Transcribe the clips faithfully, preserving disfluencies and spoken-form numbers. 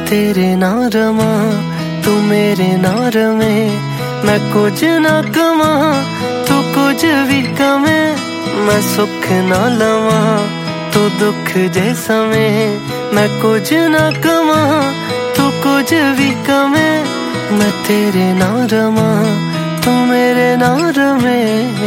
तेरे ना रवां तू मेरे ना रवे, मैं कुछ ना कवां तू कुछ भी कवे, मैं सुख ना लवां तू दुख जे सवे, मैं कुछ ना कवां तू कुछ भी कवे, मैं तेरे ना रवां तू मेरे ना रवे।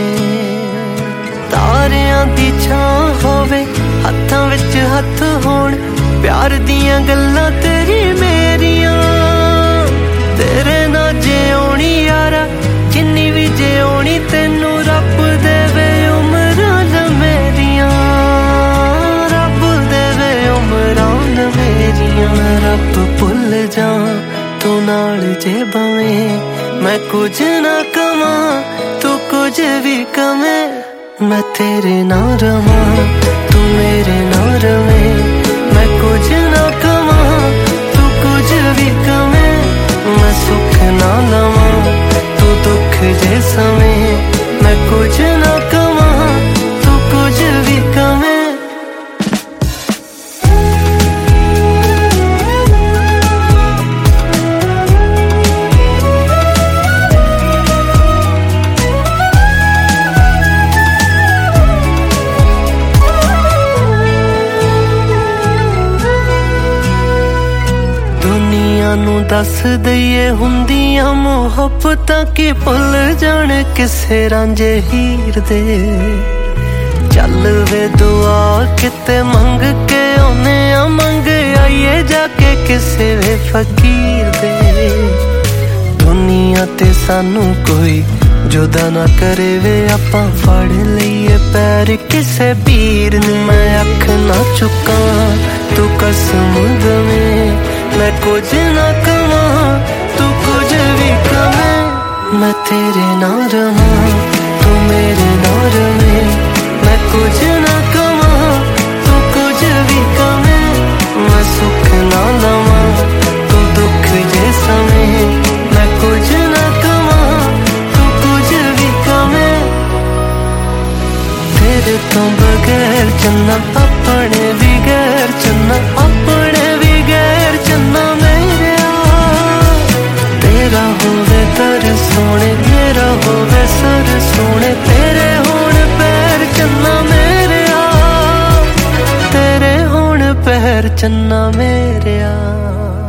तारियां दी छां होवे हत्थां विच हत्थ होण, प्यार दियां गल्लां तेरी मेरियां, तेरे ना जिउणी यारा जिन्नी भी जिउणी, तैनू रब देवे उमरां मेरियां, रब देवे उमरां मेरियां। रब भुल जा तू नाल जे बवें, मैं कुछ ना कवां तू कुछ भी कवे, मैं तेरे ना रवां तू मेरे ना रवे, मैं कुछ ना कवां तू कुछ भी कवे, मैं सुख ना लवां तू दुख जे सवे, मैं कुछ ना कवां तू कुछ भी कवे। नू दस दईए हुंदियां मुहब्बतां कि भुल जाण किसे रांझे हीर दे, चल वे दुआ किते मंग के ओने आ मंग आइए जाके किसे वे फकीर दे। दुनिया ते सानू कोई जुदा ना करे वे, आपां फड़ लईए पैर किसे पीर नू, मैं अख ना चुकां तू कसम दवे, मैं कुछ ना कवां तू कुछ भी कवे, मैं तेरे ना रवां तू मेरे ना रवे, मैं कुछ ना कवां तू कुछ भी कवे, मैं सुख ना लवां तू दुख जे सवे, मैं कुछ ना कवां तू कुछ भी कवे। तेरे तो बगैर चन्ना अपने भी गैर चन्ना, अपने भी गैर चन्ना मेरे आ, तेरा होवे तर सोने मेरा होवे सर सोने, तेरे होण पैर चन्ना मेरे आ, तेरे होण पैर चन्ना मेरे आ।